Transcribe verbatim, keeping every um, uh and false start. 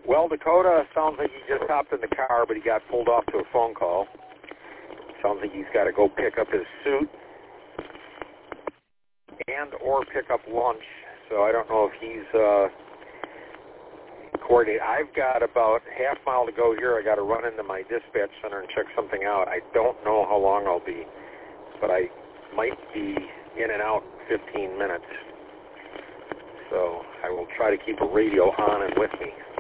Well, Dakota sounds like he just hopped in the car, but he got pulled off to a phone call. Sounds like he's got to go pick up his suit and or pick up lunch. So I don't know if he's uh, coordinated. I've got about half mile to go here. I got to run into my dispatch center and check something out. I don't know how long I'll be, but I might be in and out in fifteen minutes. So I will try to keep a radio on and with me.